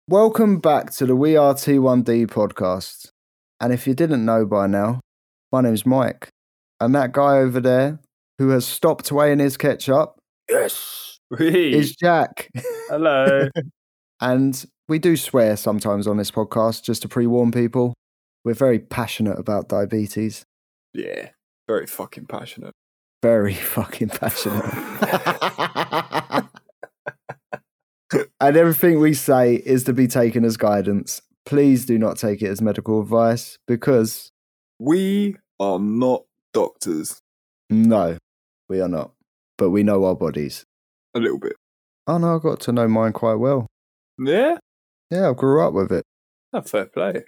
Welcome back to the We Are T1D podcast. And if you didn't know by now, my name's Mike. And that guy over there who has stopped weighing his ketchup, yes, is Jack. Hello. And we do swear sometimes on this podcast, just to pre-warn people. We're very passionate about diabetes. Yeah, very fucking passionate. Very fucking passionate. And everything we say is to be taken as guidance. Please do not take it as medical advice because... we are not doctors. No, we are not. But we know our bodies. A little bit. Oh no, I got to know mine quite well. Yeah? Yeah, I grew up with it. Oh, fair play.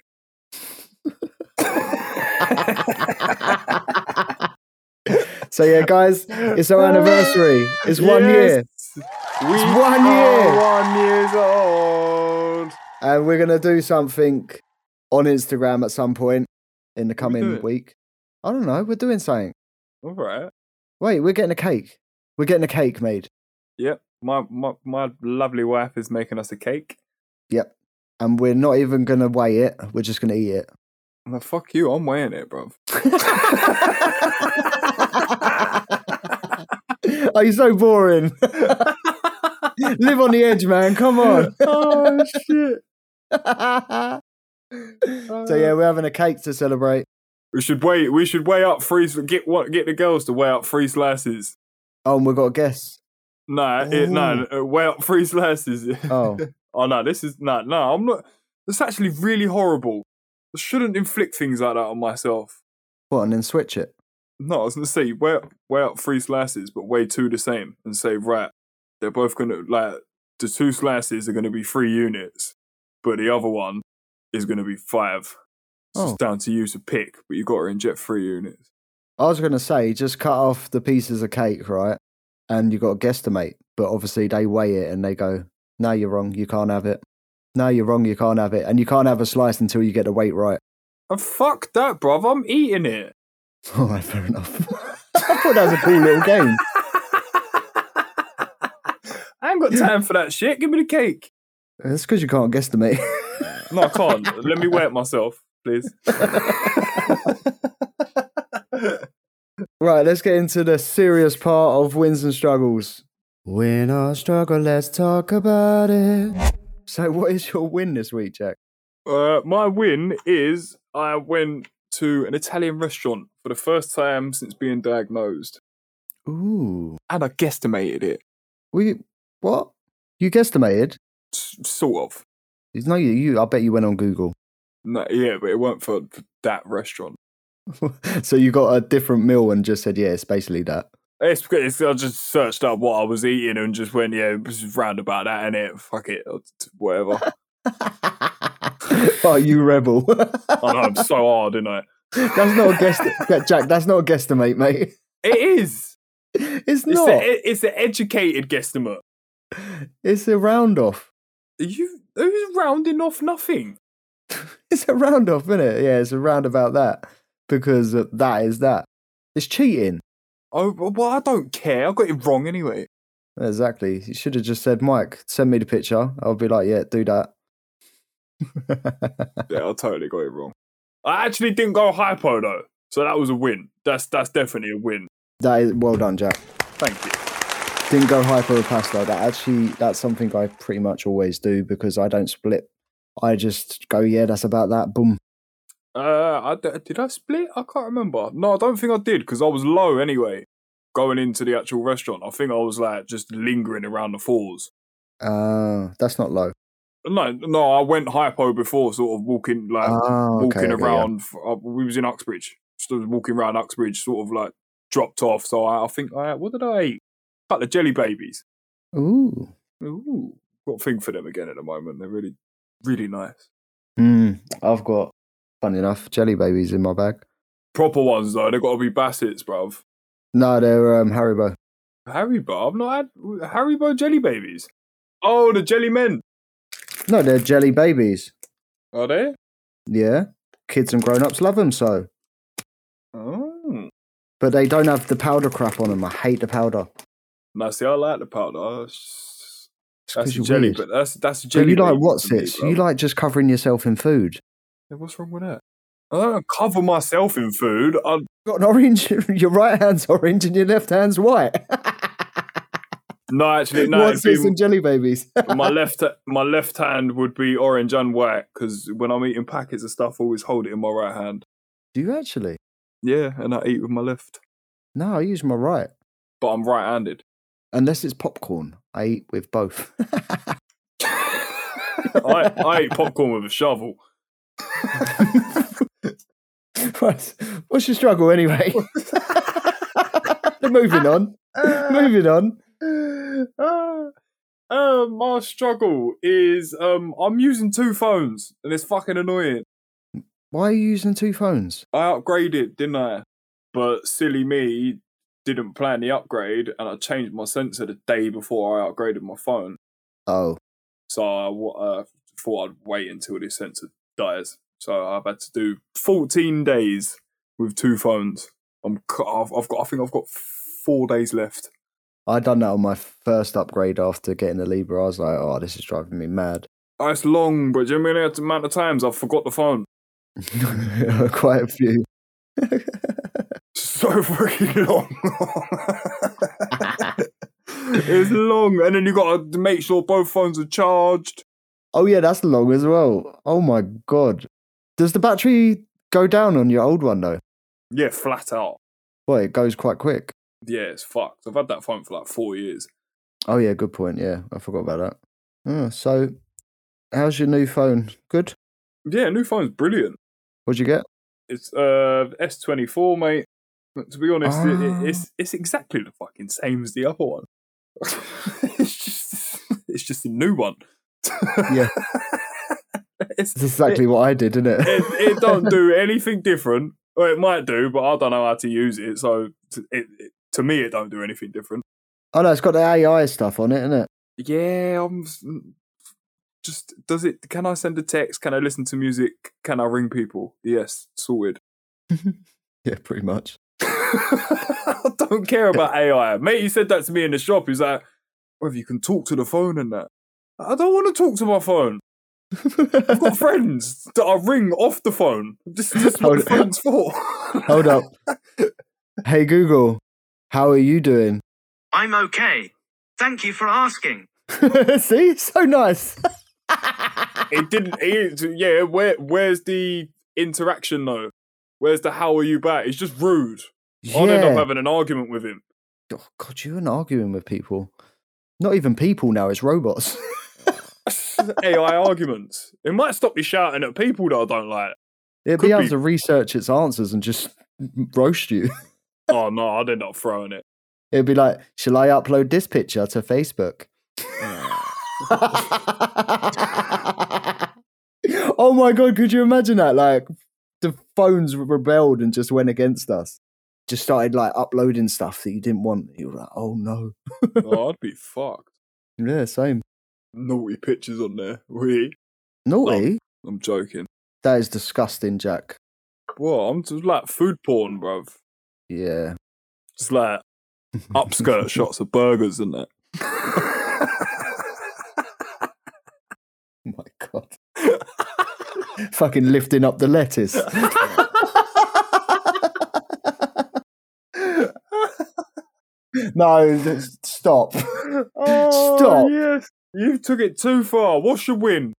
So yeah, guys, it's our anniversary. It's 1 year. We It's 1 year. are 1 year old. And we're going to do something on Instagram at some point in the coming doing? week. I don't know. We're doing something. All right. Wait, we're getting a cake. We're getting a cake made. Yep. My lovely wife is making us a cake. Yep. And we're not even going to weigh it. We're just going to eat it. Well, fuck you. I'm weighing it, bruv. Oh, you're so boring. Live on the edge, man. Come on. Oh, shit. So yeah, we're having a cake to celebrate. We should weigh up three. Get the girls to weigh up 3 slices. Oh, and we've got a guest. Weigh up 3 slices. Oh. Oh no, this is no. I'm not. That's actually really horrible. I shouldn't inflict things like that on myself. What, and then switch it? No, I was gonna say weigh up 3 slices, but weigh 2 the same, and say right, they're both gonna the 2 slices are gonna be 3 units, but the other one is gonna be 5. So it's down to you to pick, but you got to inject 3 units. I was going to say, just cut off the pieces of cake, right? And you got to guesstimate. But obviously they weigh it and they go, no, you're wrong, you can't have it. No, you're wrong, you can't have it. And you can't have a slice until you get the weight right. And fuck that, bruv, I'm eating it. All right, fair enough. I thought that was a cool little game. I ain't got time for that shit. Give me the cake. That's because you can't guesstimate. No, I can't. Let me weigh it myself, please. Right, let's get into the serious part of wins and struggles. Win or struggle, let's talk about it. So what is your win this week, Jack? My win is I went to an Italian restaurant for the first time since being diagnosed. Ooh. And I guesstimated it. What? You guesstimated? Sort of. No, I bet you went on Google. No, yeah, but it weren't for that restaurant. So you got a different meal and just said, yeah, it's basically that. I just searched up what I was eating and just went, yeah, it was round about that, innit? Fuck it, whatever. Oh, you rebel. I know, I'm so hard, isn't I? That's not a guess, Jack, that's not a guesstimate, mate. It is. It's not. It's an educated guesstimate. It's a round off. Who's rounding off nothing? It's a round off, isn't it? Yeah, it's a round about that. Because that is that. It's cheating. Oh, well, I don't care. I got it wrong anyway. Exactly. You should have just said, Mike, send me the picture. I'll be like, yeah, do that. Yeah, I totally got it wrong. I actually didn't go hypo, though. So that was a win. That's definitely a win. That is well done, Jack. Thank you. Didn't go hypo pasta. That's something I pretty much always do because I don't split. I just go, yeah, that's about that. Boom. Did I split? I can't remember. No, I don't think I did because I was low anyway. Going into the actual restaurant, I think I was just lingering around the 4s. That's not low. No, I went hypo before, sort of walking around. Yeah. We was in Uxbridge, so walking around Uxbridge, sort of dropped off. So I think what did I eat? A couple of jelly babies. Ooh, got a thing for them again at the moment. They're really, really nice. I've got, funny enough, jelly babies in my bag. Proper ones though. They've got to be Bassett's, bruv. No, they're Haribo. Haribo? I've not had Haribo jelly babies. Oh, the jelly men. No, they're jelly babies. Are they? Yeah. Kids and grown-ups love them so. Oh. But they don't have the powder crap on them. I hate the powder. No, see, I like the powder. It's That's 'cause a you're jelly, weird. but that's a So jelly. you like baby what's to me, it? So bro. you like just covering yourself in food. Yeah, what's wrong with that? I don't cover myself in food. Got an orange. Your right hand's orange and your left hand's white. No, actually, no. What's this and jelly babies? my left hand would be orange and white because when I'm eating packets of stuff, I always hold it in my right hand. Do you actually? Yeah, and I eat with my left. No, I use my right. But I'm right-handed. Unless it's popcorn, I eat with both. I eat popcorn with a shovel. What's your struggle anyway? Moving on. Moving on. My struggle is I'm using 2 phones and it's fucking annoying. Why are you using 2 phones? I upgraded, didn't I? But silly me didn't plan the upgrade and I changed my sensor the day before I upgraded my phone. Oh. So I thought I'd wait until this sensor dies. So I've had to do 14 days with 2 phones. I think I've got 4 days left. I done that on my first upgrade after getting the Libra. I was like, oh, this is driving me mad. Oh, it's long, but do you know the amount of times I've forgot the phone? Quite a few. So freaking long. It's long, and then you got to make sure both phones are charged. Oh yeah, that's long as well. Oh my god. Does the battery go down on your old one though? Yeah, flat out. Well, it goes quite quick. Yeah, it's fucked. I've had that phone for like 4 years. Oh yeah, good point. Yeah, I forgot about that. Oh, so, how's your new phone? Good? Yeah, new phone's brilliant. What'd you get? It's S24, mate. But to be honest, it's exactly the fucking same as the other one. it's just a new one. Yeah. It's exactly what I did, isn't it? It don't do anything different. Well, it might do, but I don't know how to use it. So to me, it don't do anything different. Oh no, it's got the AI stuff on it, isn't it? Yeah, I'm just. Does it? Can I send a text? Can I listen to music? Can I ring people? Yes, sorted. Yeah, pretty much. I don't care about AI. Mate, he said that to me in the shop. He's like, whether you can talk to the phone and that. I don't want to talk to my phone. I've got friends that I ring off the phone. This is what the phone's for. Hold up. Hey Google, how are you doing? I'm okay. Thank you for asking. See? So nice. It didn't. Yeah, where's the interaction though? Where's the how are you back? It's just rude. Yeah. I'll end up having an argument with him. Oh, God, you're not arguing with people. Not even people now, it's robots. AI arguments. It might stop me shouting at people that I don't like. It'd be able to research its answers and just roast you. Oh no, I'd end up throwing it. It'd be like, shall I upload this picture to Facebook? Oh my God, could you imagine that? Like, the phones rebelled and just went against us. Just started like uploading stuff that you didn't want. You were like, oh no. Oh, I'd be fucked. Yeah, same. Naughty pictures on there. Really? Naughty? No, I'm joking. That is disgusting, Jack. What? I'm just like food porn, bruv. Yeah. Just like upskirt shots of burgers and that. Oh my God. Fucking lifting up the lettuce. No, stop. Oh, Stop. Yes. You took it too far. What's your win?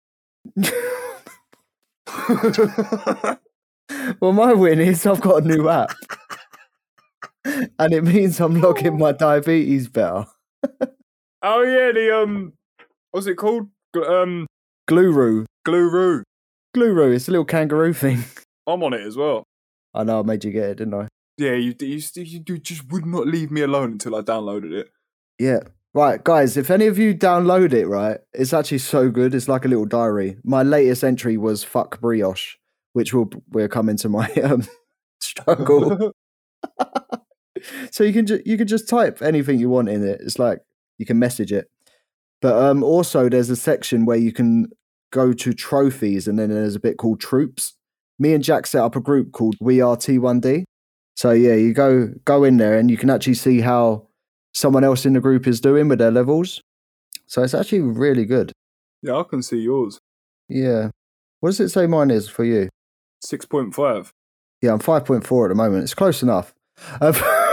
Well, my win is I've got a new app. And it means I'm logging my diabetes better. Oh yeah, the what's it called? Gluru. Gluru. Gluru, it's a little kangaroo thing. I'm on it as well. I know I made you get it, didn't I? Yeah, you just would not leave me alone until I downloaded it. Yeah. Right, guys, if any of you download it, right, it's actually so good. It's like a little diary. My latest entry was fuck brioche, which we're coming to my struggle. So you can just type anything you want in it. It's like you can message it. But also there's a section where you can go to trophies, and then there's a bit called troops. Me and Jack set up a group called We Are T1D. So yeah, you go in there and you can actually see how someone else in the group is doing with their levels. So it's actually really good. Yeah, I can see yours. Yeah. What does it say mine is for you? 6.5. Yeah, I'm 5.4 at the moment. It's close enough. I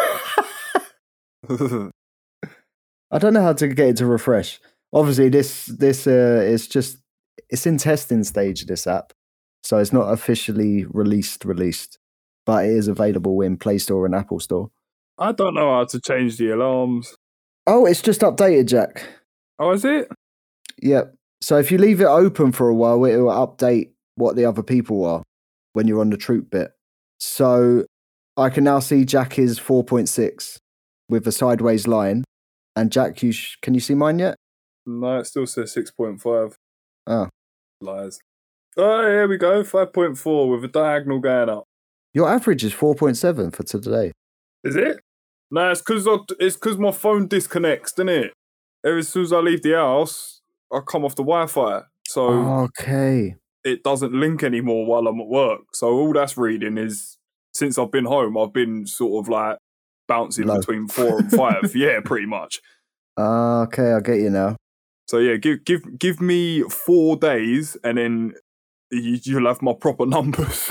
don't know how to get it to refresh. Obviously, this is just, it's in testing stage, this app. So it's not officially released, but it is available in Play Store and Apple Store. I don't know how to change the alarms. Oh, it's just updated, Jack. Oh, is it? Yep. So if you leave it open for a while, it will update what the other people are when you're on the troop bit. So I can now see Jack is 4.6 with a sideways line. And Jack, can you see mine yet? No, it still says 6.5. Oh. Lies. Oh, here we go. 5.4 with a diagonal going up. Your average is 4.7 for today. Is it? No, it's because my phone disconnects, doesn't it? As soon as I leave the house, I come off the Wi-Fi. So okay. It doesn't link anymore while I'm at work. So all that's reading is, since I've been home, I've been sort of like bouncing between 4 and 5. Yeah, pretty much. Okay, I get you now. So yeah, give me 4 days and then you'll have my proper numbers.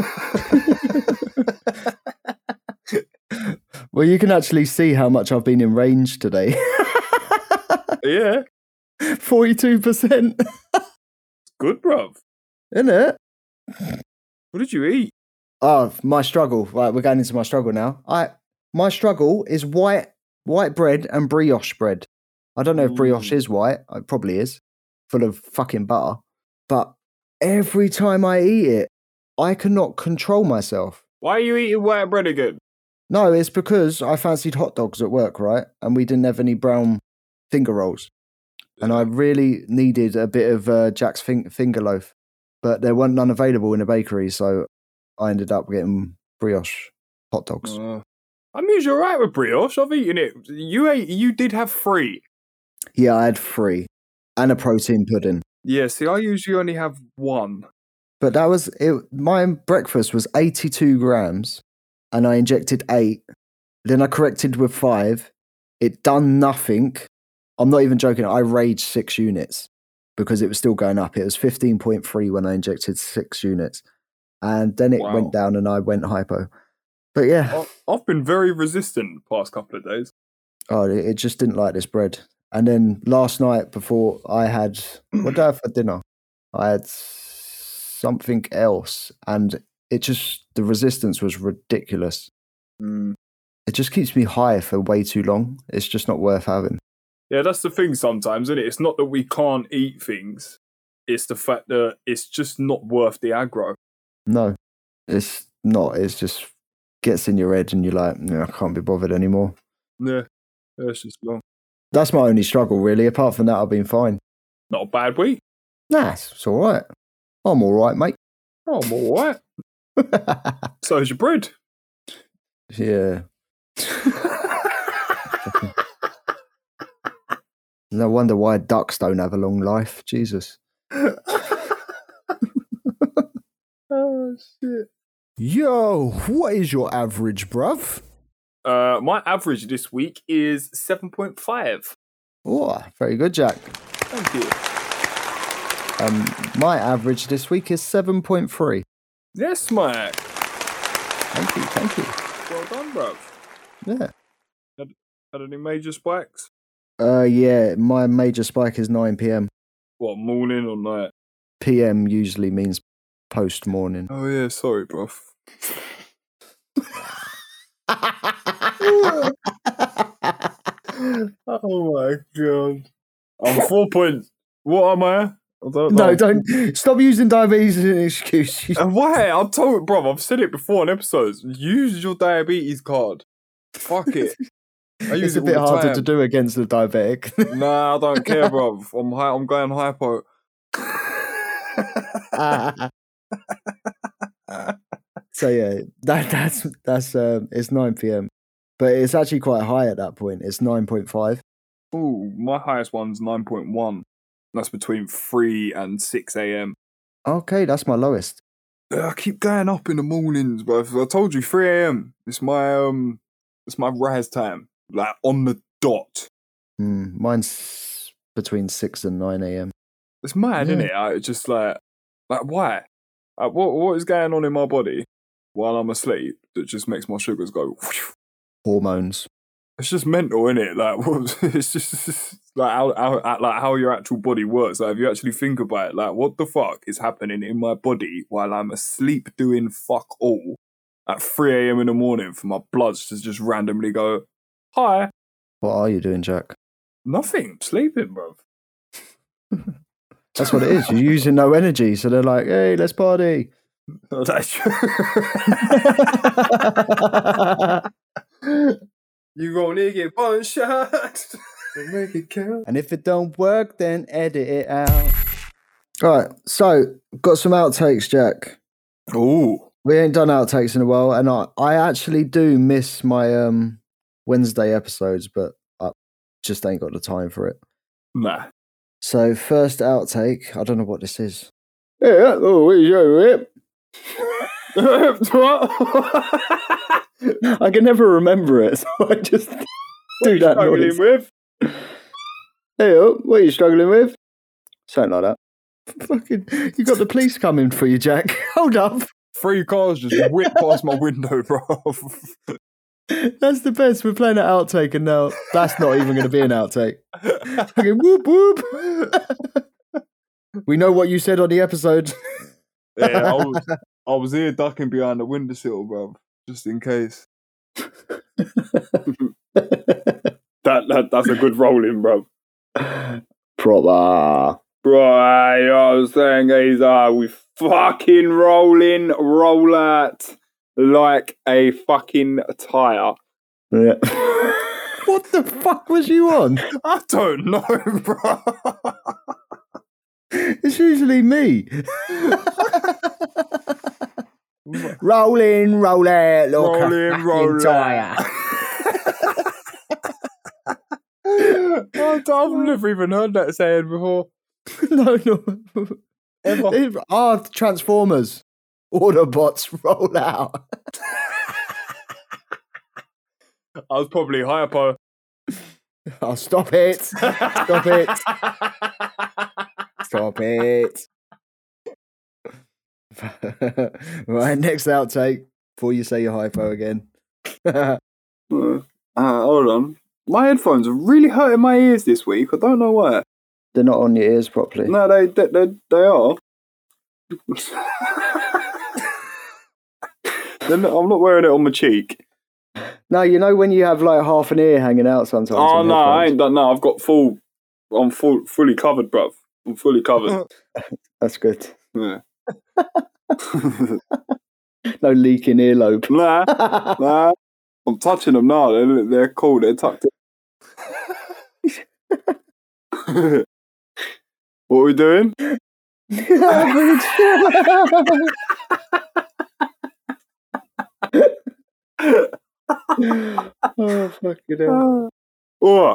Well, you can actually see how much I've been in range today. Yeah. 42%. Good, bruv. Isn't it? What did you eat? Oh, my struggle. Right, we're going into my struggle now. My struggle is white bread and brioche bread. I don't know if brioche is white. It probably is. Full of fucking butter. But every time I eat it, I cannot control myself. Why are you eating white bread again? No, it's because I fancied hot dogs at work, right? And we didn't have any brown finger rolls. Yeah. And I really needed a bit of Jack's finger loaf. But there weren't none available in the bakery, so I ended up getting brioche hot dogs. I'm usually alright with brioche. I've eaten it. You did have 3. Yeah, I had 3. And a protein pudding. Yeah, see, I usually only have 1. But that was it. My breakfast was 82 grams, and I injected 8. Then I corrected with 5. It done nothing. I'm not even joking. I raged 6 units because it was still going up. It was 15.3 when I injected 6 units. And then it went down and I went hypo. But yeah. I've been very resistant the past couple of days. Oh, it just didn't like this bread. And then last night before I had, what did I have for dinner? I had something else. And the resistance was ridiculous. It just keeps me high for way too long. It's just not worth having. Yeah, that's the thing sometimes, isn't it? It's not that we can't eat things. It's the fact that it's just not worth the aggro. No, it's not. It's just gets in your head and you're like, no, I can't be bothered anymore. Yeah, it's just long. That's my only struggle, really. Apart from that, I've been fine. Not a bad week. Nah, it's all right. I'm all right, mate. I'm all right. So's your bread. Yeah. No wonder why ducks don't have a long life. Jesus. Oh, shit. Yo, what is your average, bruv? My average this week is 7.5. Oh, very good, Jack. Thank you. My average this week is 7.3. Yes, Mike. Thank you. Well done, bruv. Yeah. Had any major spikes? Yeah, my major spike is 9 p.m. What, morning or night? PM usually means post-morning. Oh, yeah, sorry, bruv. Oh, my God. I'm 4 points. What am I? No, don't. Stop using diabetes as an excuse. Why? I'm told, bruv, I've said it before in episodes. Use your diabetes card. Fuck it. It's a bit harder to do against the diabetic. Nah, I don't care, bruv. I'm going hypo. So yeah, that's it's 9 p.m. But it's actually quite high at that point. It's 9.5. Ooh, my highest one's 9.1. That's between 3 and 6 a.m. Okay, that's my lowest. I keep going up in the mornings, bruv. I told you 3 a.m. It's my rise time. Like on the dot. Mine's between 6 and 9 a.m. It's mad, Yeah. isn't it? It's just like why? What is going on in my body while I'm asleep that just makes my sugars go? Hormones. It's just mental, isn't it? Like, it's just like how your actual body works. Like, if you actually think about it, like, what the fuck is happening in my body while I'm asleep doing fuck all at 3 a.m. in the morning for my bloods to just randomly go, hi. What are you doing, Jack? Nothing. Sleeping, bro. That's what it is. You're using no energy, so they're like, "Hey, let's party." That's true. You only get one shot to make it count. And if it don't work, then edit it out. All right, so got some outtakes, Jack. Ooh. We ain't done outtakes in a while, and I actually do miss my Wednesday episodes, but I just ain't got the time for it. Nah. So first outtake, I don't know what this is. Yeah, oh, what are you doing, I can never remember it, so I just do that noise. With? Hey, what are you struggling with? Something like that. Fucking, you got the police coming for you, Jack. Hold up. 3 cars just whipped past my window, bro. That's the best. We're playing an outtake, and now that's not even going to be an outtake. Fucking whoop whoop. We know what you said on the episode. Yeah, I was here ducking behind the windowsill, bro, just in case. That's a good rolling, bro. Proper. Bro, you know what I'm saying, guys? We fucking roll out like a fucking tyre. Yeah. What the fuck was you on? I don't know, bro. It's usually me. Rolling, roll it, look Rolling, roll it. tire. I've never even heard that saying before. No. Ever. Transformers. Autobots roll out. I was probably hypo. Oh, stop it. Stop it. Stop it. Right, next outtake before you say your hypo again. Hold on. My headphones are really hurting my ears this week. I don't know why. They're not on your ears properly. No, they are. I'm not wearing it on my cheek. No, you know when you have like half an ear hanging out sometimes. Oh no, I ain't done that. I've got I'm fully covered, bruv. I'm fully covered. That's good. Yeah. No leaking earlobe. Nah. I'm touching them now. They're cool. They're tucked in. What are we doing? Oh, fucking hell. Oh.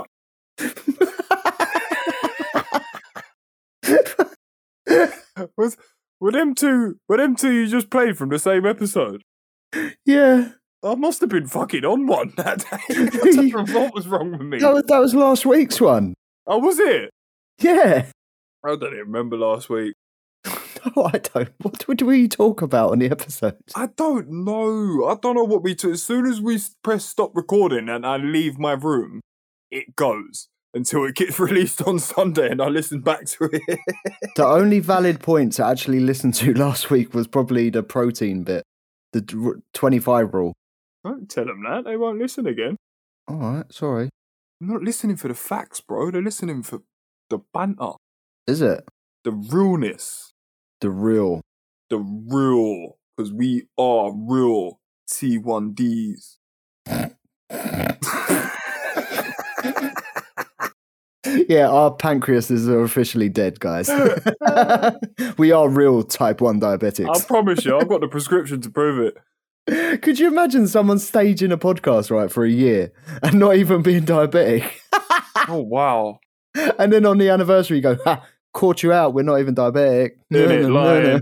Were them two you just played from the same episode? Yeah. I must have been fucking on one that day. I don't know what was wrong with me. That was last week's one. Oh, was it? Yeah. I don't even remember last week. No, I don't. What did we talk about on the episode? I don't know. I don't know what we took. As soon as we press stop recording and I leave my room, it goes until it gets released on Sunday and I listen back to it. The only valid point to actually listen to last week was probably the protein bit, the 25 rule. Don't tell them that. They won't listen again. All right, sorry. I'm not listening for the facts, bro. They're listening for the banter. Is it? The realness. The real. The real. Because we are real T1Ds. Yeah, our pancreases are officially dead, guys. We are real type 1 diabetics. I promise you, I've got the prescription to prove it. Could you imagine someone staging a podcast, right, for a year and not even being diabetic? Oh, wow. And then on the anniversary, you go, ha, caught you out, we're not even diabetic. Innit, lying.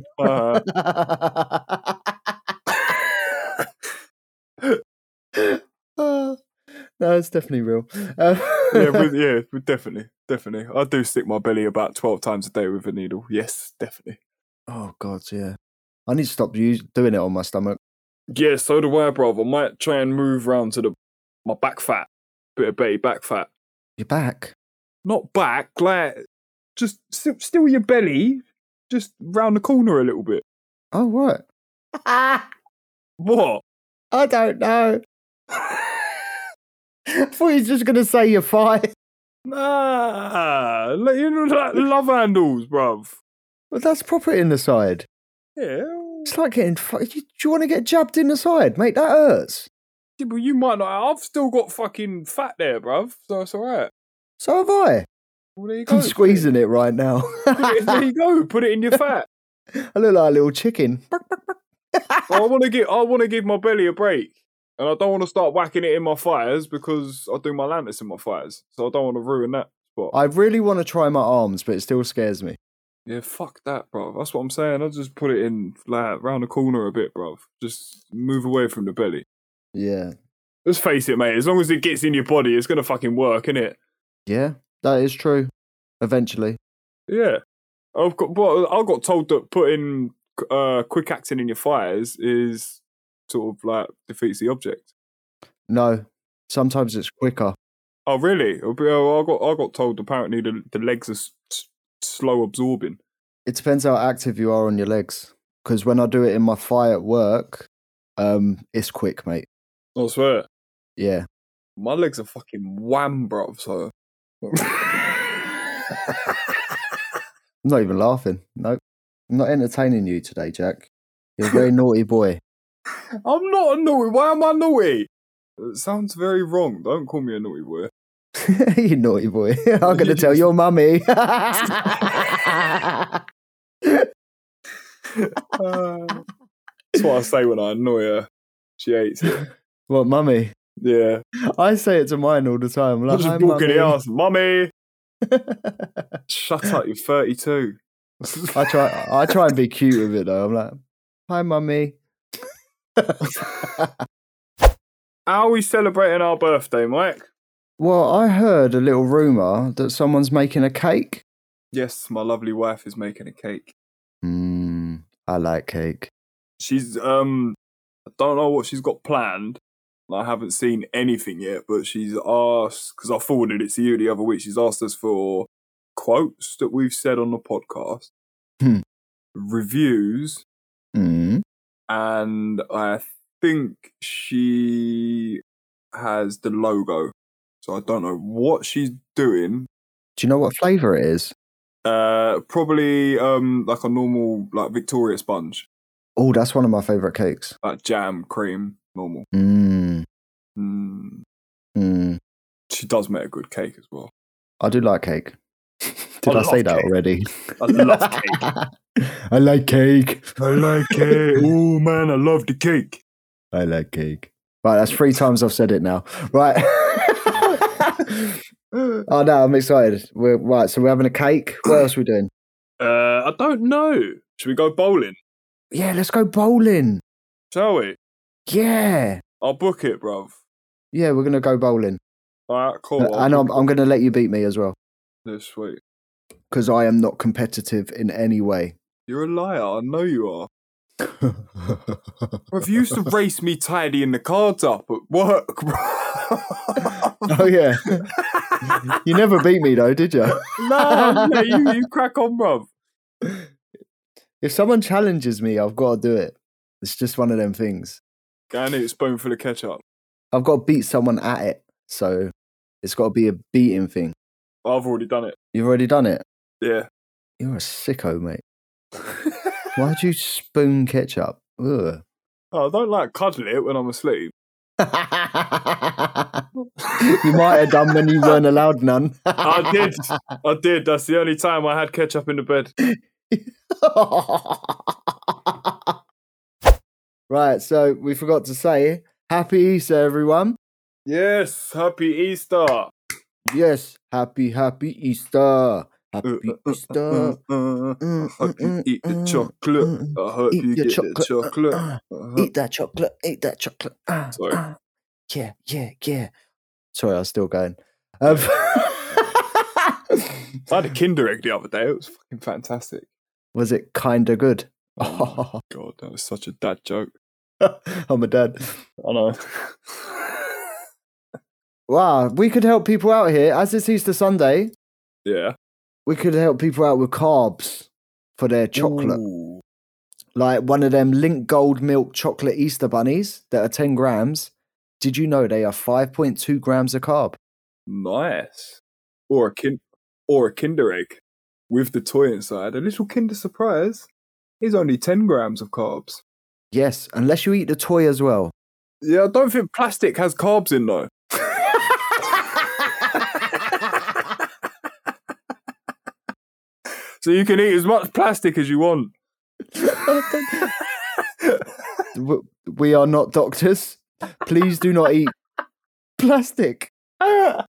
No, it's definitely real. Definitely. I do stick my belly about 12 times a day with a needle. Yes, definitely. Oh, God, yeah. I need to stop doing it on my stomach. Yeah, so do I, bro. I might try and move round to my back fat. Bit of belly back fat. Your back? Not back, like, just still your belly, just round the corner a little bit. Oh, right. What? I don't know. I thought you were just going to say your thigh. Nah, like, you know, like love handles, bruv. But that's proper in the side. Yeah. It's like getting... Do you want to get jabbed in the side? Mate, that hurts. Yeah, but you might not. I've still got fucking fat there, bruv, so it's alright. So have I. Well, there you go. I'm squeezing it right now. There you go. Put it in your fat. I look like a little chicken. I want to give my belly a break. And I don't want to start whacking it in my thighs because I do my Lantis in my thighs. So I don't want to ruin that spot. I really want to try my arms, but it still scares me. Yeah, fuck that, bro. That's what I'm saying. I'll just put it in, like, round the corner a bit, bro. Just move away from the belly. Yeah. Let's face it, mate. As long as it gets in your body, it's going to fucking work, innit? Yeah, that is true. Eventually. Yeah. I got told that putting quick acting in your thighs is sort of like defeats the object. No, sometimes it's quicker. Oh, really? I got told apparently the legs are slow absorbing. It depends how active you are on your legs. Because when I do it in my thigh at work, it's quick, mate. I swear. Yeah. My legs are fucking wham, bruv, so... I'm not even laughing. Nope. I'm not entertaining you today, Jack. You're a very naughty boy. I'm not a naughty. Why am I naughty? It sounds very wrong. Don't call me a naughty boy. You naughty boy. I'm going to tell your mummy. That's what I say when I annoy her. She hates it. What, mummy? Yeah. I say it to mine all the time. I'm like, just walk in the house, mummy. Shut up, you're 32. I try and be cute with it though. I'm like, hi, mummy. How are we celebrating our birthday, Mike? Well, I heard a little rumour that someone's making a cake. Yes, my lovely wife is making a cake. I like cake. She's, I don't know what she's got planned. I haven't seen anything yet, but she's asked, because I forwarded it to you the other week, she's asked us for quotes that we've said on the podcast, reviews, and I think she has the logo. So I don't know what she's doing. Do you know what flavour it is? Probably like a normal, like Victoria sponge. Oh, that's one of my favourite cakes. Like jam, cream, normal. She does make a good cake as well. I do like cake. Did I say that cake. Already? I love cake. I like cake. I like cake. Oh man, I love the cake. I like cake. Right, that's 3 times I've said it now. Right. Oh no, I'm excited. Right, so we're having a cake. What else are we doing? I don't know. Should we go bowling? Yeah, let's go bowling. Shall we? Yeah. I'll book it, bruv. Yeah, we're gonna go bowling. Alright, cool. And I'm gonna let you beat me as well. Yeah, sweet. Because I am not competitive in any way. You're a liar. I know you are. Bruv, you used to race me tidying the cards up at work, bro. Oh yeah. You never beat me though, did you? No, yeah, you crack on, bruv. If someone challenges me, I've got to do it. It's just one of them things. Go and eat a spoonful of ketchup. I've got to beat someone at it, so it's got to be a beating thing. I've already done it. You've already done it? Yeah. You're a sicko, mate. Why'd you spoon ketchup? Ugh. Oh, I don't like cuddle it when I'm asleep. You might have done when you weren't allowed none. I did. That's the only time I had ketchup in the bed. Right, so we forgot to say, Happy Easter, everyone. Yes, happy Easter. Yes, happy Easter. Happy Easter. I hope you eat the chocolate. I hope you get the chocolate. Eat that chocolate. Eat that chocolate. Sorry. Yeah. Sorry, I was still going. I had a Kinder Egg the other day. It was fucking fantastic. Was it kinda good? Oh my God, that was such a dad joke. I'm a dad. I know. Wow, we could help people out here. As it's Easter Sunday, Yeah. we could help people out with carbs for their chocolate. Ooh. Like one of them Link Gold Milk chocolate Easter bunnies that are 10 grams. Did you know they are 5.2 grams of carb? Nice. Or a Kinder Egg with the toy inside. A little Kinder Surprise is only 10 grams of carbs. Yes, unless you eat the toy as well. Yeah, I don't think plastic has carbs in though. So you can eat as much plastic as you want. We are not doctors. Please do not eat plastic. Yeah,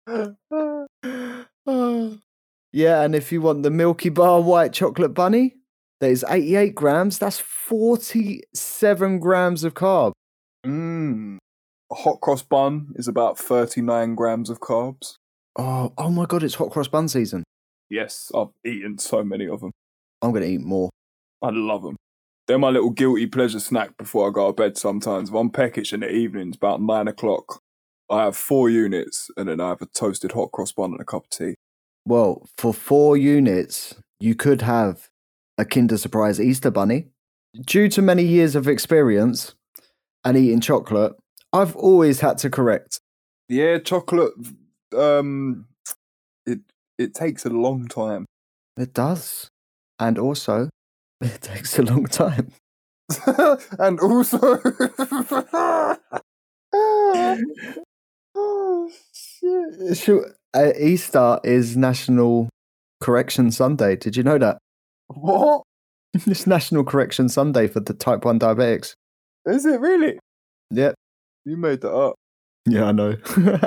and if you want the Milky Bar white chocolate bunny, that is 88 grams. That's 47 grams of carb. A hot cross bun is about 39 grams of carbs. Oh my God, it's hot cross bun season. Yes, I've eaten so many of them. I'm going to eat more. I love them. They're my little guilty pleasure snack before I go to bed sometimes. If I'm peckish in the evenings, about 9 o'clock, I have 4 units and then I have a toasted hot cross bun and a cup of tea. Well, for 4 units, you could have a Kinder Surprise Easter bunny. Due to many years of experience and eating chocolate, I've always had to correct. Yeah, chocolate, it takes a long time. It does. And also, it takes a long time. And also... Oh, shit. Easter is National Correction Sunday. Did you know that? What? It's National Correction Sunday for the type 1 diabetics. Is it really? Yep. You made that up. Yeah, I know.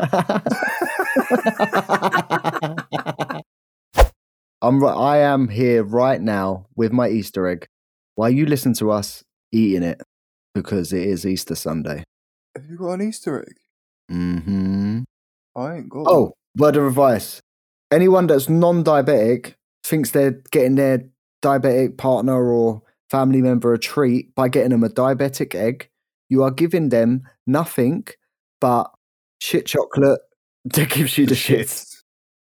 I am here right now with my Easter egg while you listen to us eating it because it is Easter Sunday. Have you got an Easter egg? Mm-hmm. I ain't got Oh, word of advice. Anyone that's non-diabetic thinks they're getting their diabetic partner or family member a treat by getting them a diabetic egg. You are giving them nothing but shit chocolate that gives you the shits.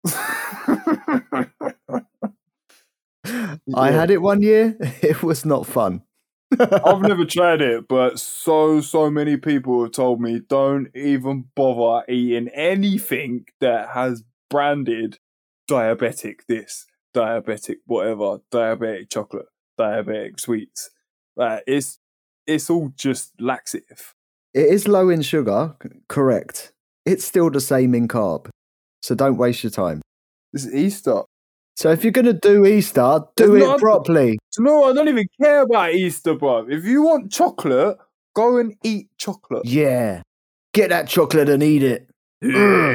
I had it one year. It was not fun. I've never tried it, but so many people have told me don't even bother eating anything that has branded diabetic this, diabetic whatever, diabetic chocolate, diabetic sweets. It's all just laxative. It is low in sugar, correct. It's still the same in carb. So don't waste your time. This is Easter. So if you're going to do Easter, do it properly. No, I don't even care about Easter, bro. If you want chocolate, go and eat chocolate. Yeah. Get that chocolate and eat it. Yeah.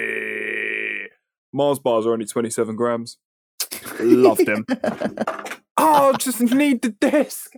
Mars bars are only 27 grams. Love them. Oh, just need the desk.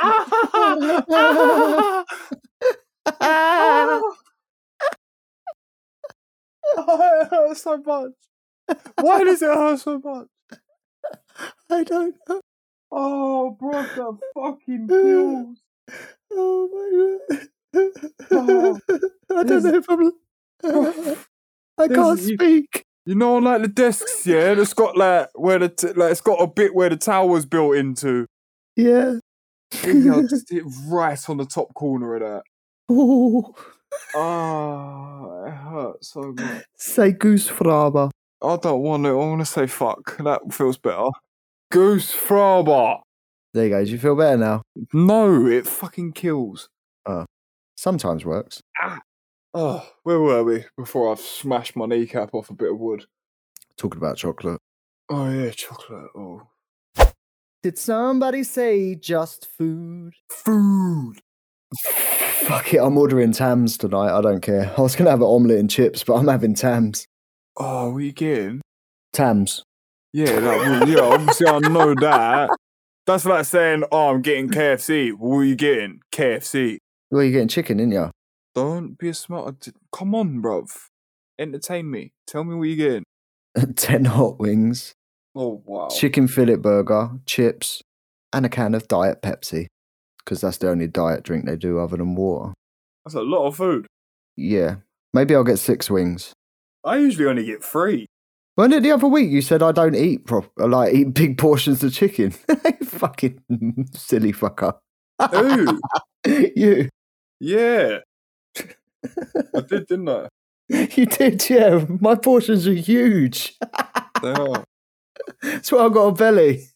Oh, it hurts so much. Why does it hurt so much? I don't know. Oh, bro, that fucking kills. Oh my God. Oh, I don't know if I'm... I can't speak. You know, like the desks, yeah, that's got like where it's got a bit where the towel was built into. Yeah. Just hit right on the top corner of that. Oh. Oh, it hurts so much. Say goose fraba. I don't want to. I want to say fuck. That feels better. Goose fraba. There you go. Do you feel better now? No, it fucking kills. Sometimes works. Oh, where were we before I smashed my kneecap off a bit of wood? Talking about chocolate. Oh yeah, chocolate. Oh. Did somebody say just food? Food. Fuck it, I'm ordering Tams tonight. I don't care. I was going to have an omelette and chips, but I'm having Tams. Oh, what are you getting? Tams. Yeah, obviously I know that. That's like saying, oh, I'm getting KFC. What are you getting? KFC. Well, you're getting chicken, didn't you? Don't be a smart... Come on, bruv. Entertain me. Tell me what you're getting. 10 hot wings, Oh, wow. chicken fillet burger, chips, and a can of Diet Pepsi. Because that's the only diet drink they do other than water. That's a lot of food. Yeah. Maybe I'll get 6 wings. I usually only get 3. When the other week you said I don't eat eat big portions of chicken. Fucking silly fucker. Ooh. You. Yeah. I did, didn't I? You did, yeah. My portions are huge. They are. That's why I've got a belly.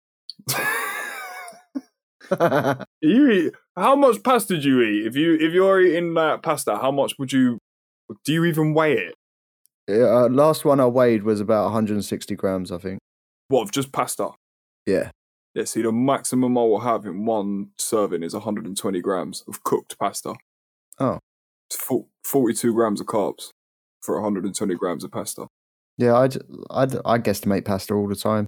You eat. How much pasta do you eat? If you're eating pasta, how much do you even weigh it? Last one I weighed was about 160 grams, I think. What, of just pasta? Yeah. Yeah, see, the maximum I will have in one serving is 120 grams of cooked pasta. Oh. It's 42 grams of carbs for 120 grams of pasta. Yeah, I guesstimate pasta all the time.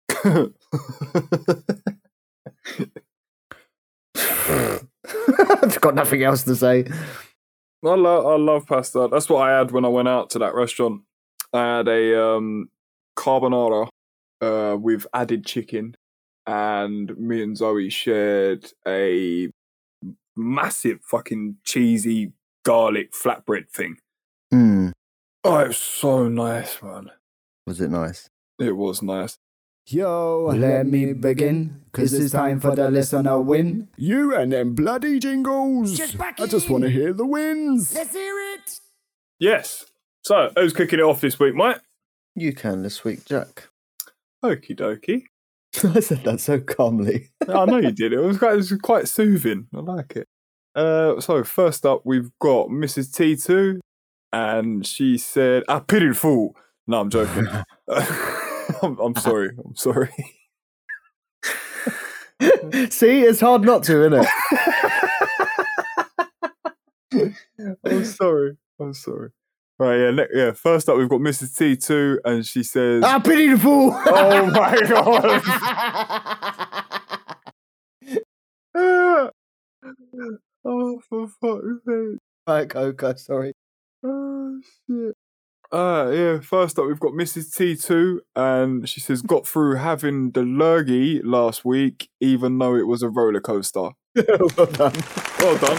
I've got nothing else to say. I love pasta. That's what I had when I went out to that restaurant. I had a carbonara with added chicken, and me and Zoe shared a massive fucking cheesy garlic flatbread thing. Mm. Oh, it was so nice, man. Was it nice? It was nice. Yo, let me begin, 'cause it's time for the listener win. You and them bloody jingles. I just want to hear the wins. Let's hear it. Yes. So, who's kicking it off this week, mate? You can this week, Jack. Okie dokie. I said that so calmly. I know you did. It was quite soothing. I like it. So, first up, we've got Mrs. T2, and she said, "I pity the fool." No, I'm joking. I'm sorry. I'm sorry. See, it's hard not to, isn't it? I'm sorry. Right, yeah. First up, we've got Mrs. T2, and she says, I pity the fool. "Oh my god!" Oh, for fuck's sake! Right, Coco, sorry. Oh shit. Yeah. First up, we've got Mrs. T2, and she says, "Got through having the lurgy last week, even though it was a roller coaster." Well done. Well done.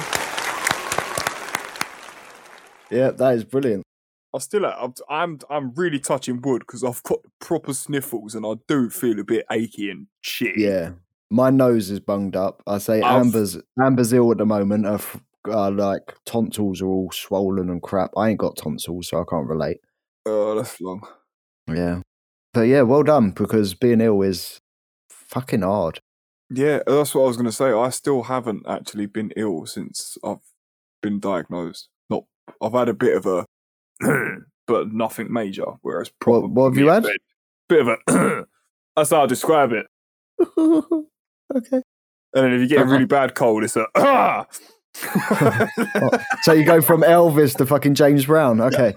Yeah, that is brilliant. I'm really touching wood because I've got proper sniffles and I do feel a bit achy and shit. Yeah, my nose is bunged up. I say Amber's ill at the moment. Like tonsils are all swollen and crap. I ain't got tonsils, so I can't relate. Oh, that's long. Yeah, but yeah, well done, because being ill is fucking hard. Yeah, that's what I was going to say. I still haven't actually been ill since I've been diagnosed. I've had a bit of a, but nothing major. Whereas probably what have you had? Bit of a. That's how I describe it. Okay. And then if you get a really bad cold, it's a. So you go from Elvis to fucking James Brown. Okay.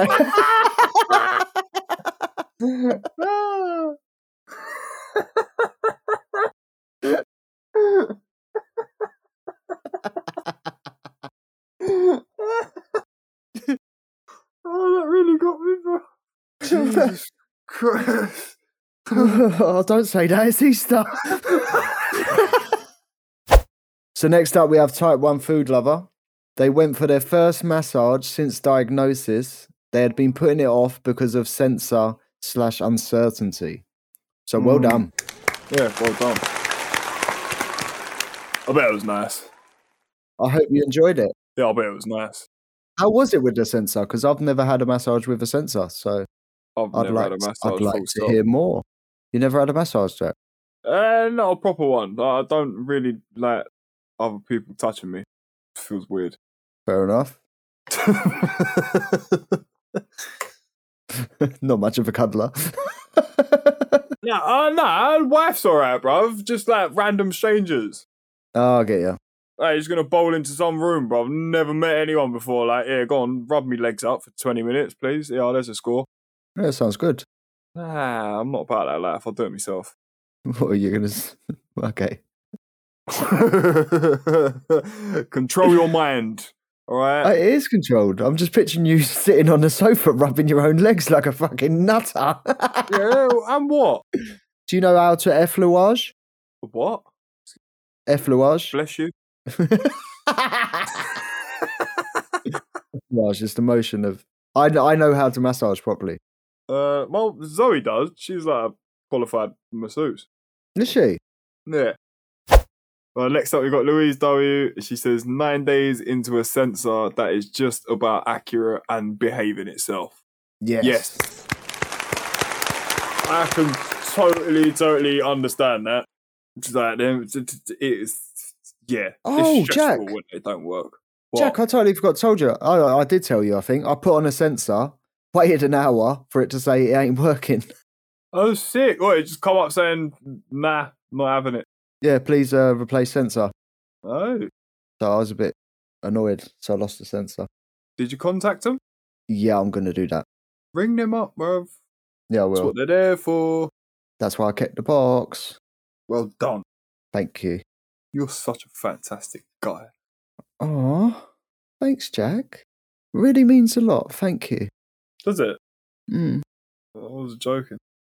Oh, that really got me, bro. Jesus Christ. Oh, don't say that. It's Easter. So next up, we have Type 1 Food Lover. They went for their first massage since diagnosis. They had been putting it off because of censor/uncertainty. So well done. Yeah, well done. I bet it was nice. I hope you enjoyed it. Yeah, I bet it was nice. How was it with the sensor? Because I've never had a massage with a sensor, so I'd like to hear more. You never had a massage, Jack? Not a proper one. I don't really like other people touching me. It feels weird. Fair enough. Not much of a cuddler. No, wife's alright, bruv. Just like random strangers. Oh, I get you. Like, he's gonna bowl into some room, bro. I've never met anyone before. Like, yeah, go on, rub me legs up for 20 minutes, please. Yeah, there's a score. Yeah, sounds good. Nah, I'm not about that life. I'll do it myself. What are you gonna? Okay. Control your mind. All right. It is controlled. I'm just picturing you sitting on the sofa rubbing your own legs like a fucking nutter. Yeah, and what? Do you know how to effleurage? What? Effleurage? Bless you. Well, it's just the motion of... I know how to massage properly. Well, Zoe does. She's like a qualified masseuse. Is she? Yeah. Well, next up, we've got Louise W. She says 9 days into a sensor that is just about accurate and behaving itself. Yes. I can totally understand that. It's like, yeah. Oh, it's Jack. when it don't work. What? Jack, I totally forgot to told you. I did tell you, I think. I put on a sensor, waited an hour for it to say it ain't working. Oh, sick. What, it just come up saying, nah, not having it. Yeah, please replace sensor. Oh. So I was a bit annoyed, so I lost the sensor. Did you contact them? Yeah, I'm going to do that. Ring them up, bruv. Yeah, I will. That's what they're there for. That's why I kept the box. Well done. Thank you. You're such a fantastic guy. Aw, thanks, Jack. Really means a lot. Thank you. Does it? Mm. I was joking.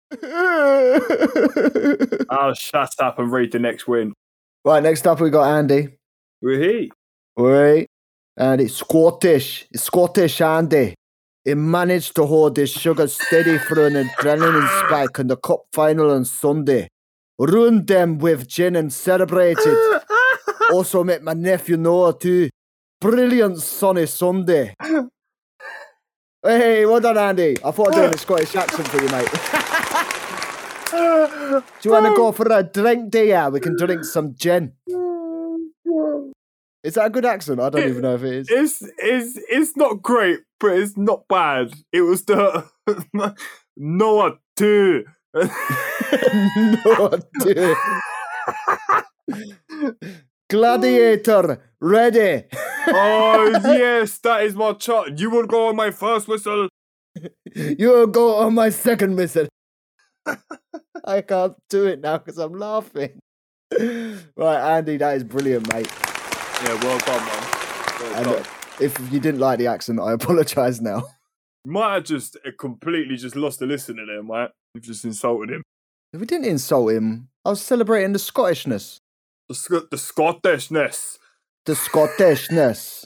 I'll shut up and read the next win. Right, next up we got Andy. Wee-hee. Right. And it's Scottish. It's Scottish Andy. He managed to hold his sugar steady for an adrenaline spike in the cup final on Sunday. Ruined them with gin and celebrated. Also met my nephew Noah too. Brilliant sunny Sunday. Hey, well done, Andy. I thought I'd do a Scottish accent for you, mate. Do you want to go for a drink, dear? We can drink some gin. Is that a good accent? I don't even know if it is. It's not great, but it's not bad. It was the Noah too. Noah too. Gladiator, ready. Oh, yes, that is my shot. You will go on my first whistle. You'll go on my second whistle. I can't do it now because I'm laughing. Right, Andy, that is brilliant, mate. Yeah, well done, man. Well done. If you didn't like the accent, I apologise now. You might have just completely just lost the listener there, mate. You've just insulted him. We didn't insult him. I was celebrating the Scottishness. The Scottishness. The Scottishness.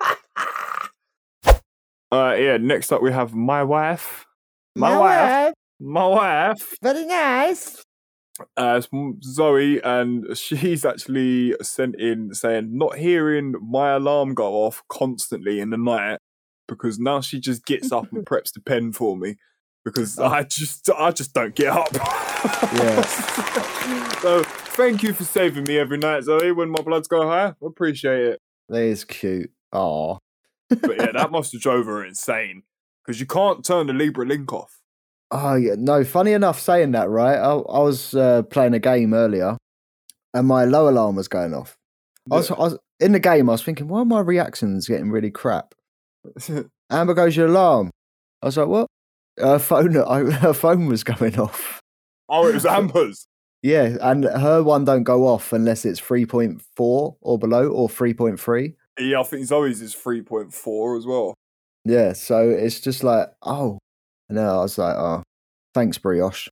Yeah, next up we have my wife. My wife. Very nice. It's Zoe, and she's actually sent in saying not hearing my alarm go off constantly in the night because now she just gets up and preps the pen for me because I just don't get up. Yeah. So thank you for saving me every night, Zoe, when my bloods go high. I appreciate it. That is cute. Aw. But yeah, that must have drove her insane because you can't turn the Libra link off. Oh, yeah. No, funny enough saying that, right? I was playing a game earlier and my low alarm was going off. I was in the game, I was thinking, why are my reactions getting really crap? Amber goes, your alarm. I was like, what? Her phone was going off. Oh, it was Amber's. Yeah, and her one don't go off unless it's 3.4 or below or 3.3. Yeah, I think Zoe's is 3.4 as well. Yeah, so it's just like, oh. And then I was like, oh, thanks, Brioche.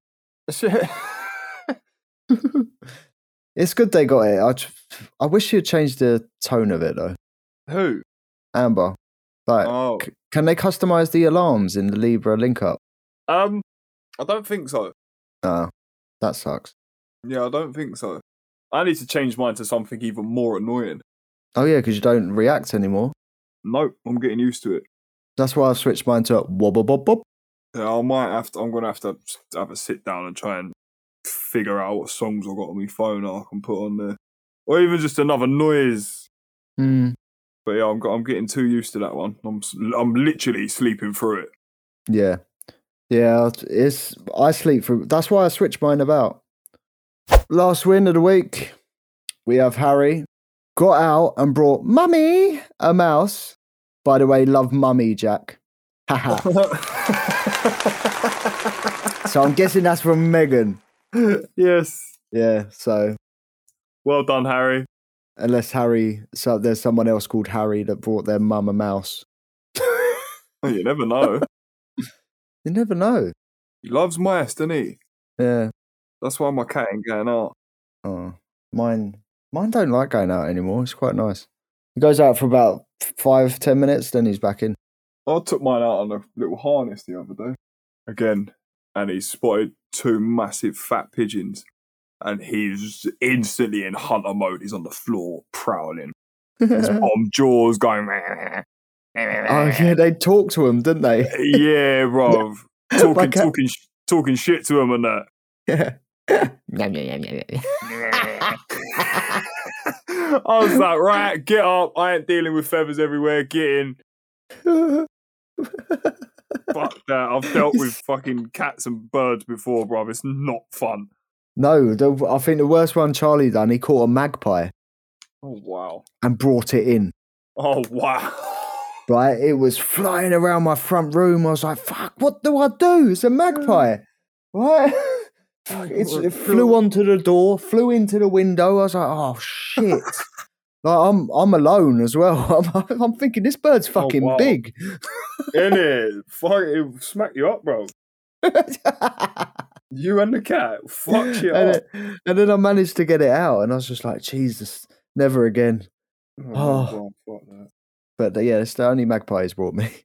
It's good they got it. I wish you'd changed the tone of it, though. Who? Amber. Like, can they customize the alarms in the Libra link up? I don't think so. Oh, that sucks. Yeah, I don't think so. I need to change mine to something even more annoying. Oh, yeah, because you don't react anymore. Nope, I'm getting used to it. That's why I've switched mine to wobble bob bob. Yeah, I'm gonna have to have a sit down and try and figure out what songs I've got on my phone I can put on there, or even just another noise. Mm. But yeah, I'm getting too used to that one. I'm literally sleeping through it. Yeah, yeah. I sleep through. That's why I switched mine about. Last win of the week, we have Harry got out and brought Mummy a mouse. By the way, love Mummy, Jack. Haha. So I'm guessing that's from Megan. Yes. Yeah, so. Well done, Harry. Unless so there's someone else called Harry that brought their mum a mouse. Oh, you never know. You never know. He loves mice, doesn't he? Yeah. That's why my cat ain't going out. Oh, mine don't like going out anymore. It's quite nice. He goes out for about 5-10 minutes, then he's back in. I took mine out on a little harness the other day. Again, and he spotted 2 massive fat pigeons. And he's instantly in hunter mode. He's on the floor, prowling. His jaws going... Oh, yeah, they talk to him, didn't they? Yeah, bruv. Talking shit to him and that. Yeah. I was like, right, get up. I ain't dealing with feathers everywhere. Get in. Fuck that. I've dealt with fucking cats and birds before, bruv. It's not fun. No, I think the worst one Charlie done, he caught a magpie. Oh, wow. And brought it in. Oh, wow. Right? It was flying around my front room. I was like, fuck, what do I do? It's a magpie. Right? It flew onto the door, flew into the window. I was like, oh, shit. Like, I'm alone as well. I'm thinking this bird's fucking big. Innit? Fuck, it smacked you up, bro. You and the cat fucked you up. And then I managed to get it out, and I was just like, Jesus, never again. Oh. Fuck that. But yeah, it's the only magpie he's brought me.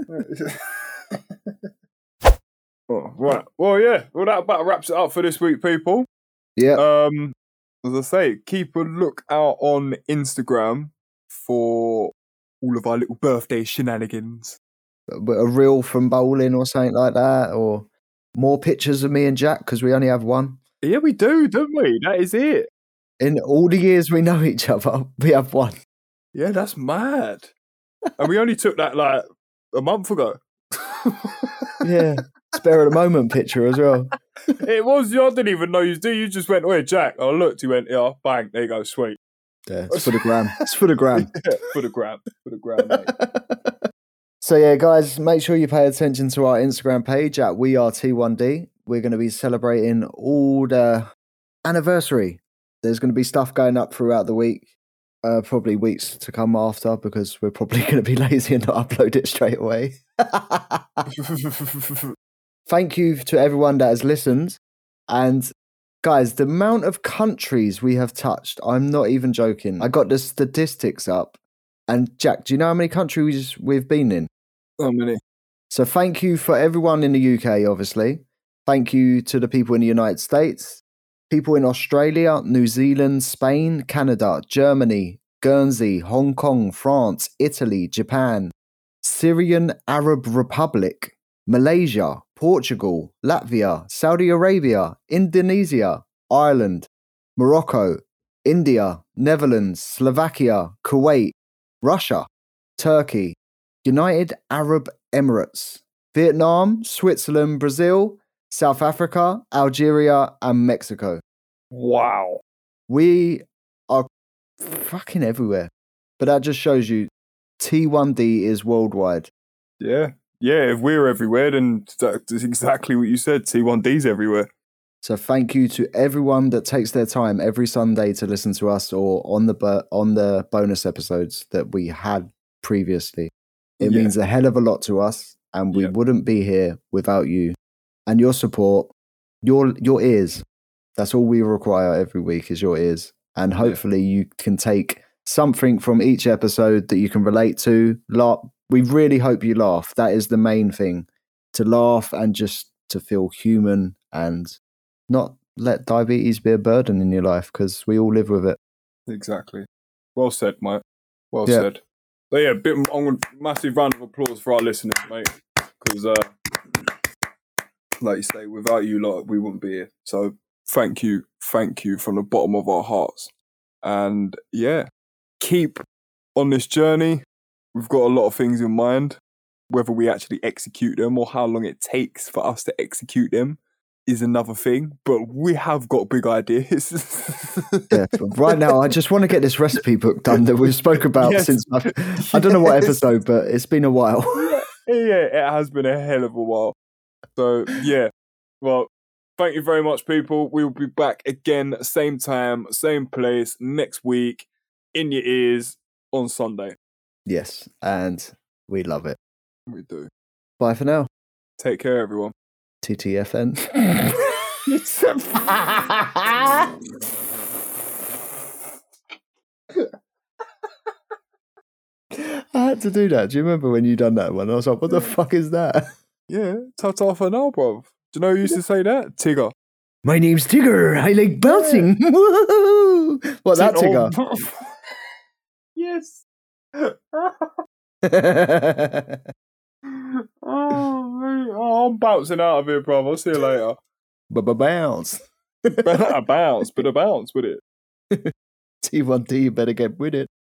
Oh, right. Well, yeah. Well, that about wraps it up for this week, people. Yeah. As I say, keep a look out on Instagram for all of our little birthday shenanigans. A reel from bowling or something like that, or more pictures of me and Jack, because we only have one. Yeah, we do, don't we? That is it. In all the years we know each other, we have one. Yeah, that's mad. And we only took that like a month ago. Yeah. Spare of the moment picture as well. It was, I didn't even know you do. You just went, where, Jack? I looked, you went, yeah, bang, there you go, sweet. Yeah, it's for the gram. It's for the gram. Yeah, for the gram, mate. So yeah, guys, make sure you pay attention to our Instagram page at WeAreT1D. We're going to be celebrating all the anniversary. There's going to be stuff going up throughout the week. Probably weeks to come after, because we're probably going to be lazy and not upload it straight away. Thank you to everyone that has listened. And guys, the amount of countries we have touched, I'm not even joking. I got the statistics up. And Jack, do you know how many countries we've been in? How many? So thank you for everyone in the UK, obviously. Thank you to the people in the United States, people in Australia, New Zealand, Spain, Canada, Germany, Guernsey, Hong Kong, France, Italy, Japan, Syrian Arab Republic, Malaysia, Portugal, Latvia, Saudi Arabia, Indonesia, Ireland, Morocco, India, Netherlands, Slovakia, Kuwait, Russia, Turkey, United Arab Emirates, Vietnam, Switzerland, Brazil, South Africa, Algeria, and Mexico. Wow. We are fucking everywhere. But that just shows you T1D is worldwide. Yeah. Yeah, if we're everywhere, then that's exactly what you said. T1D's everywhere. So thank you to everyone that takes their time every Sunday to listen to us, or on the bonus episodes that we had previously. It means a hell of a lot to us, and we wouldn't be here without you and your support, your ears. That's all we require every week, is your ears. And hopefully you can take something from each episode that you can relate to. We really hope you laugh. That is the main thing. To laugh and just to feel human and not let diabetes be a burden in your life, because we all live with it. Exactly. Well said, mate. Well said. But yeah, massive round of applause for our listeners, mate. Because, like you say, without you lot, we wouldn't be here. So thank you from the bottom of our hearts. And yeah, keep on this journey. We've got a lot of things in mind. Whether we actually execute them or how long it takes for us to execute them is another thing. But we have got big ideas. Yeah, right now, I just want to get this recipe book done that we've spoke about since I don't know what episode, but it's been a while. Yeah, it has been a hell of a while. So yeah, well, thank you very much, people. We'll be back again, same time, same place next week. in your ears on Sunday. Yes, and we love it. We do. Bye for now. Take care, everyone. TTFN. I had to do that. Do you remember when you done that one? I was like, what the fuck is that? Yeah, ta-ta for now, bruv. Do you know who used to say that? Tigger. My name's Tigger. I like bouncing. What, that Tigger? Yes. I'm bouncing out of here, bruv. I'll see you later. Bounce. Better bounce with it. T1D, you better get with it.